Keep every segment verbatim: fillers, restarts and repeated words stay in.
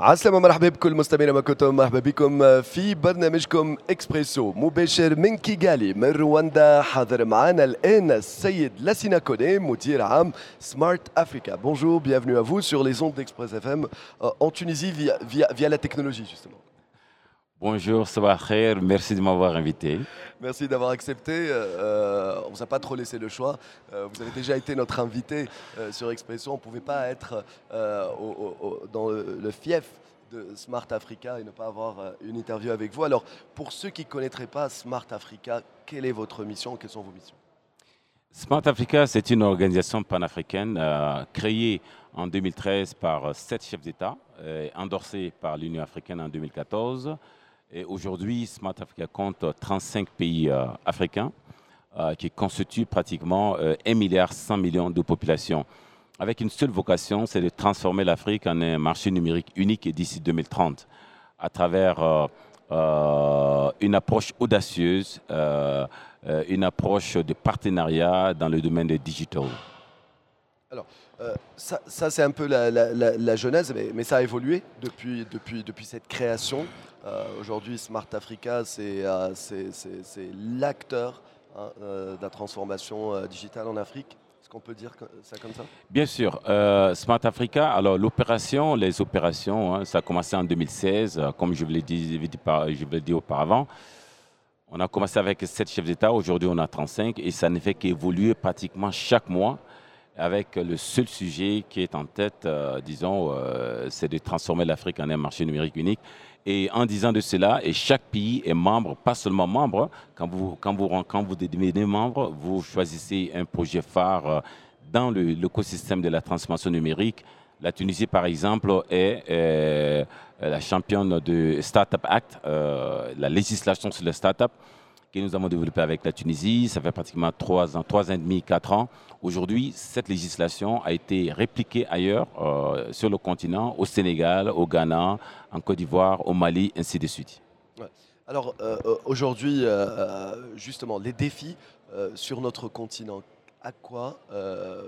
عسلامة مرحبا بكل مستمعينا ما كنتم مرحبا بكم في برنامجكم اكسبريسو مباشر من كيغالي من رواندا. حاضر معنا الآن السيد لاسينا كوني مدير عام سمارت افريكا. Bonjour, bienvenue à vous sur les ondes d'Express F M euh, en Tunisie via, via, via la technologie justement. Bonjour, Sabah Khair, merci de m'avoir invité. Merci d'avoir accepté. Euh, on ne vous a pas trop laissé le choix. Euh, vous avez déjà été notre invité euh, sur Expresso. On ne pouvait pas être euh, au, au, dans le, le fief de Smart Africa et ne pas avoir euh, une interview avec vous. Alors, pour ceux qui ne connaîtraient pas Smart Africa, quelle est votre mission? Quelles sont vos missions? Smart Africa, c'est une organisation panafricaine euh, créée en deux mille treize par sept chefs d'État, euh, endorsée par l'Union africaine en deux mille quatorze. Et aujourd'hui, Smart Africa compte trente-cinq pays euh, africains euh, qui constituent pratiquement euh, un milliard cent millions de population. Avec une seule vocation, c'est de transformer l'Afrique en un marché numérique unique d'ici deux mille trente à travers euh, euh, une approche audacieuse, euh, euh, une approche de partenariat dans le domaine du digital. Alors, euh, ça, ça c'est un peu la, la, la, la genèse, mais, mais ça a évolué depuis, depuis, depuis cette création. Euh, Aujourd'hui, Smart Africa, c'est euh, l'acteur hein, euh, de la transformation euh, digitale en Afrique. Est-ce qu'on peut dire ça comme ça? Bien sûr. Euh, Smart Africa, alors l'opération, les opérations, hein, ça a commencé en deux mille seize, euh, comme je vous l'ai dit, je vous l'ai dit auparavant. On a commencé avec sept chefs d'État, aujourd'hui on a trente-cinq et ça ne fait qu'évoluer pratiquement chaque mois avec le seul sujet qui est en tête, euh, disons, euh, c'est de transformer l'Afrique en un marché numérique unique. Et en disant de cela, et chaque pays est membre, pas seulement membre, quand vous, quand vous, quand vous devenez membre, vous choisissez un projet phare dans l'écosystème de la transformation numérique. La Tunisie, par exemple, est euh, la championne de Startup Act, euh, la législation sur les startups que nous avons développée avec la Tunisie. Ça fait pratiquement trois ans, trois ans et demi, quatre ans. Aujourd'hui, cette législation a été répliquée ailleurs, euh, sur le continent, au Sénégal, au Ghana, en Côte d'Ivoire, au Mali, ainsi de suite. Ouais. Alors, euh, aujourd'hui, euh, justement, les défis euh, sur notre continent, à quoi, euh,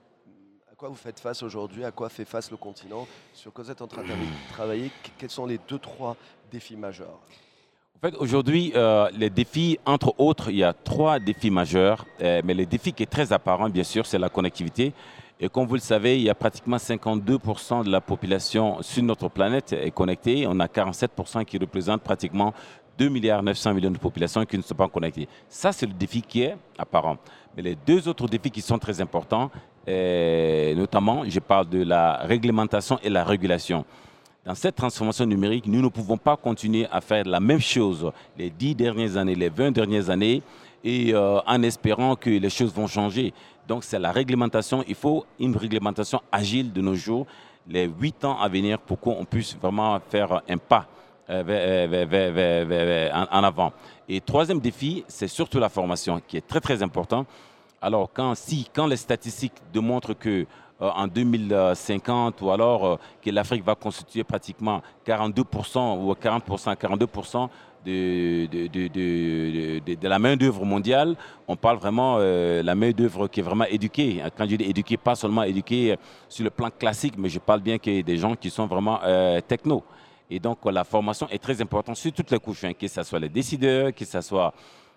à quoi vous faites face aujourd'hui? À quoi fait face le continent? Sur quoi vous êtes en train de travailler? Quels sont les deux, trois défis majeurs? En fait, aujourd'hui, euh, les défis, entre autres, il y a trois défis majeurs, euh, mais le défi qui est très apparent, bien sûr, c'est la connectivité. Et comme vous le savez, il y a pratiquement cinquante-deux pour cent de la population sur notre planète est connectée. On a quarante-sept pour cent qui représentent pratiquement deux milliards neuf cents millions de populations qui ne sont pas connectées. Ça, c'est le défi qui est apparent. Mais les deux autres défis qui sont très importants, euh, notamment, je parle de la réglementation et la régulation. Dans cette transformation numérique, nous ne pouvons pas continuer à faire la même chose les dix dernières années, les vingt dernières années, et euh, en espérant que les choses vont changer. Donc c'est la réglementation, il faut une réglementation agile de nos jours, les huit ans à venir pour qu'on puisse vraiment faire un pas euh, vers, vers, vers, vers, vers, en, en avant. Et troisième défi, c'est surtout la formation qui est très très important. Alors quand, si, quand les statistiques démontrent que Euh, en deux mille cinquante ou alors euh, que l'Afrique va constituer pratiquement quarante-deux pour cent ou quarante pour cent, quarante-deux pour cent de, de, de, de, de, de la main-d'œuvre mondiale, on parle vraiment de euh, la main-d'œuvre qui est vraiment éduquée. Quand je dis éduquée, pas seulement éduquée sur le plan classique, mais je parle bien qu'il y a des gens qui sont vraiment euh, techno. Et donc la formation est très importante sur toutes les couches, hein, que ce soit les décideurs, que ce soit,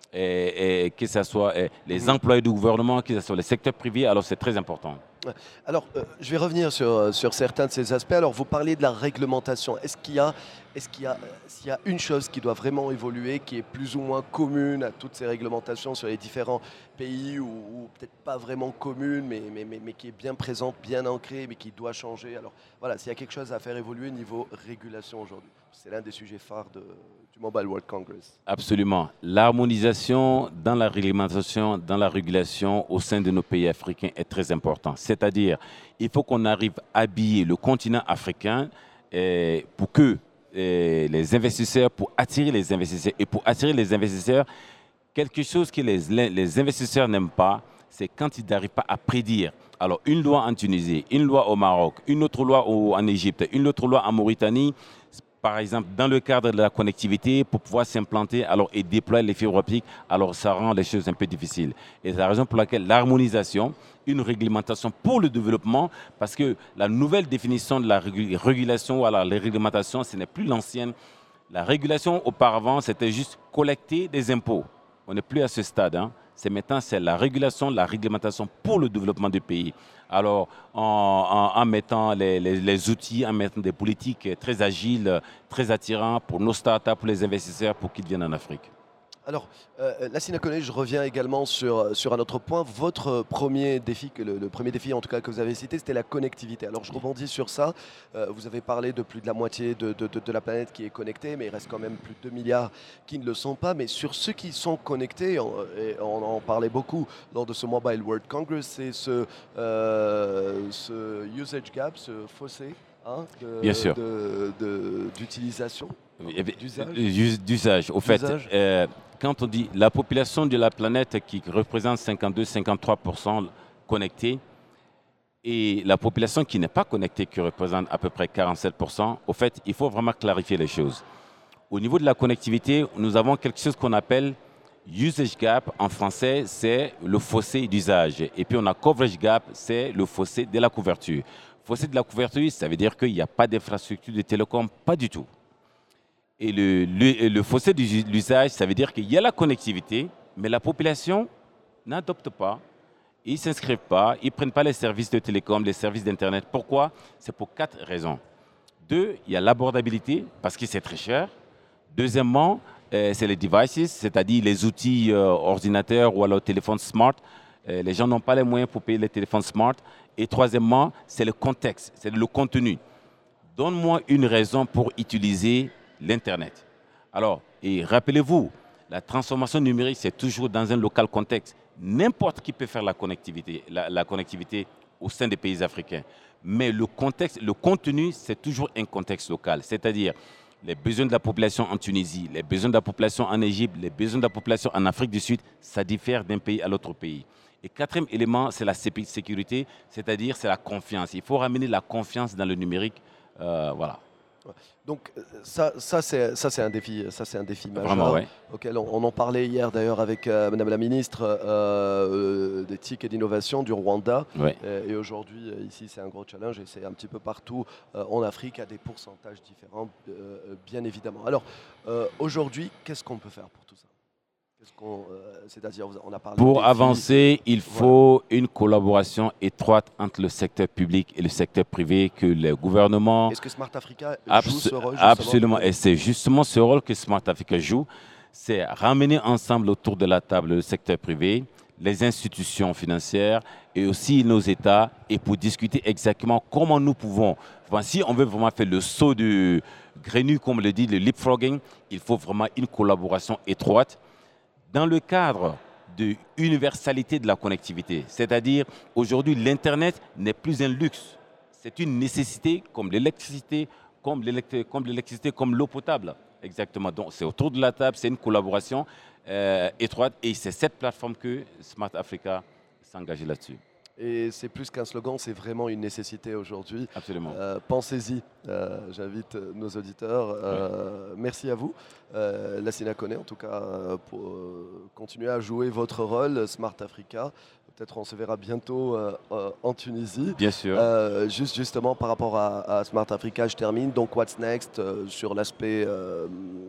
et, et, que ce soit et les employés du gouvernement, que ce soit le secteur privé, alors c'est très important. Alors, euh, je vais revenir sur, sur certains de ces aspects. Alors, vous parlez de la réglementation. Est-ce qu'il y a, est-ce qu'il y a, s'il y a une chose qui doit vraiment évoluer, qui est plus ou moins commune à toutes ces réglementations sur les différents pays, ou, ou peut-être pas vraiment commune, mais, mais, mais, mais qui est bien présente, bien ancrée, mais qui doit changer? Alors, voilà, s'il y a quelque chose à faire évoluer niveau régulation aujourd'hui, c'est l'un des sujets phares de, du Mobile World Congress. Absolument. L'harmonisation dans la réglementation, dans la régulation au sein de nos pays africains est très important. C'est-à-dire, il faut qu'on arrive à habiller le continent africain eh, pour que eh, les investisseurs, pour attirer les investisseurs. Et pour attirer les investisseurs, quelque chose que les, les investisseurs n'aiment pas, c'est quand ils n'arrivent pas à prédire. Alors, une loi en Tunisie, une loi au Maroc, une autre loi au, en Égypte, une autre loi en Mauritanie, par exemple, dans le cadre de la connectivité, pour pouvoir s'implanter alors, et déployer les fibres optiques, alors ça rend les choses un peu difficiles. Et c'est la raison pour laquelle l'harmonisation, une réglementation pour le développement, parce que la nouvelle définition de la régulation, voilà, les réglementations, ce n'est plus l'ancienne. La régulation, auparavant, c'était juste collecter des impôts. On n'est plus à ce stade. Hein. C'est maintenant, c'est la régulation, la réglementation pour le développement du pays. Alors, en, en, en mettant les, les, les outils, en mettant des politiques très agiles, très attirants pour nos startups, pour les investisseurs, pour qu'ils viennent en Afrique. Alors, euh, Lassina Koné, je reviens également sur, sur un autre point. Votre premier défi, que le, le premier défi en tout cas que vous avez cité, c'était la connectivité. Alors, je rebondis sur ça. Euh, vous avez parlé de plus de la moitié de, de, de, de la planète qui est connectée, mais il reste quand même plus de deux milliards qui ne le sont pas. Mais sur ceux qui sont connectés, on, et on en parlait beaucoup lors de ce Mobile World Congress, c'est ce, euh, ce usage gap, ce fossé hein, d'utilisation. D'usage. Au fait, euh, quand on dit la population de la planète qui représente cinquante-deux à cinquante-trois pour cent connectée et la population qui n'est pas connectée qui représente à peu près quarante-sept pour cent, au fait, il faut vraiment clarifier les choses. Au niveau de la connectivité, nous avons quelque chose qu'on appelle usage gap. En français, c'est le fossé d'usage. Et puis on a coverage gap, c'est le fossé de la couverture. Fossé de la couverture, ça veut dire qu'il n'y a pas d'infrastructure de télécom, pas du tout. Et le, le, le fossé de l'usage, ça veut dire qu'il y a la connectivité, mais la population n'adopte pas, ils ne s'inscrivent pas, ils ne prennent pas les services de télécom, les services d'Internet. Pourquoi? C'est pour quatre raisons. Deux, il y a l'abordabilité, parce que c'est très cher. Deuxièmement, euh, c'est les devices, c'est-à-dire les outils euh, ordinateurs ou alors téléphones smart. Euh, les gens n'ont pas les moyens pour payer les téléphones smart. Et troisièmement, c'est le contexte, c'est le contenu. Donne-moi une raison pour utiliser l'Internet. Alors, et rappelez-vous, la transformation numérique, c'est toujours dans un local contexte. N'importe qui peut faire la connectivité, la, la connectivité au sein des pays africains. Mais le contexte, le contenu, c'est toujours un contexte local. C'est-à-dire les besoins de la population en Tunisie, les besoins de la population en Égypte, les besoins de la population en Afrique du Sud, ça diffère d'un pays à l'autre pays. Et quatrième élément, c'est la sécurité, c'est-à-dire c'est la confiance. Il faut ramener la confiance dans le numérique. Euh, voilà. Donc ça, ça c'est ça c'est un défi, ça c'est un défi majeur. Vraiment, ouais. Auquel on, on en parlait hier d'ailleurs avec euh, Madame la ministre euh, des T I C et d'innovation du Rwanda. Ouais. Euh, et aujourd'hui ici c'est un gros challenge et c'est un petit peu partout euh, en Afrique à des pourcentages différents, euh, bien évidemment. Alors euh, aujourd'hui, qu'est-ce qu'on peut faire pour tout ça? Qu'on, euh, c'est-à-dire, on a parlé pour avancer, il faut voilà. une collaboration étroite entre le secteur public et le secteur privé, que le gouvernement... Est-ce que Smart Africa Abs joue ce rôle? Absolument, et c'est justement ce rôle que Smart Africa joue, c'est ramener ensemble autour de la table le secteur privé, les institutions financières et aussi nos États, et pour discuter exactement comment nous pouvons... Enfin, si on veut vraiment faire le saut du grenu, comme le dit, le leapfrogging, il faut vraiment une collaboration étroite. Dans le cadre de l'universalité de la connectivité, c'est-à-dire aujourd'hui l'Internet n'est plus un luxe, c'est une nécessité comme l'électricité, comme l'électricité, comme l'eau potable. Exactement, donc c'est autour de la table, c'est une collaboration euh, étroite et c'est cette plateforme que Smart Africa s'engage là-dessus. Et c'est plus qu'un slogan, c'est vraiment une nécessité aujourd'hui. Absolument. Euh, Pensez-y, euh, j'invite nos auditeurs. Euh, oui. Merci à vous, euh, Lassina Koné, en tout cas, pour euh, continuer à jouer votre rôle, Smart Africa. Peut-être on se verra bientôt euh, euh, en Tunisie. Bien sûr. Euh, juste justement par rapport à, à Smart Africa, je termine. Donc, what's next euh, sur l'aspect euh,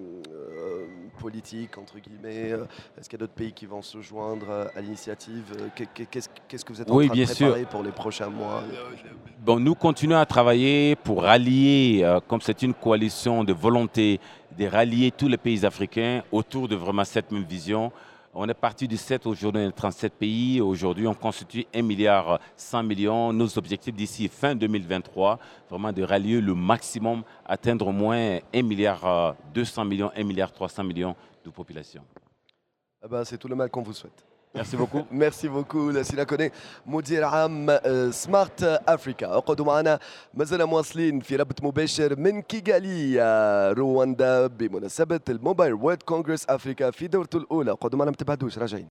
euh, politique, entre guillemets. Est-ce qu'il y a d'autres pays qui vont se joindre à l'initiative? Qu'est-ce qu'est-ce que vous êtes en oui, train bien de préparer sûr. pour les prochains mois? Bon, nous continuons à travailler pour rallier, euh, comme c'est une coalition de volonté, de rallier tous les pays africains autour de vraiment cette même vision. On est parti du sept, aujourd'hui on est trente-sept pays. Aujourd'hui, on constitue un milliard cent millions. Nos objectifs d'ici fin deux mille vingt-trois, vraiment de rallier le maximum, atteindre au moins un milliard deux cents millions, un milliard trois cents millions de population. Ah ben, c'est tout le mal qu'on vous souhaite. Merci beaucoup. Merci beaucoup Lassina Koné مدير عام سمارت افريكا. اقعدوا معنا ما زلنا مواصلين في ربط مباشر من كيغالي رواندا بمناسبة الموبايل وورلد كونغرس افريكا في دورته الاولى. اقعدوا معنا ما تبعدوش راجعين.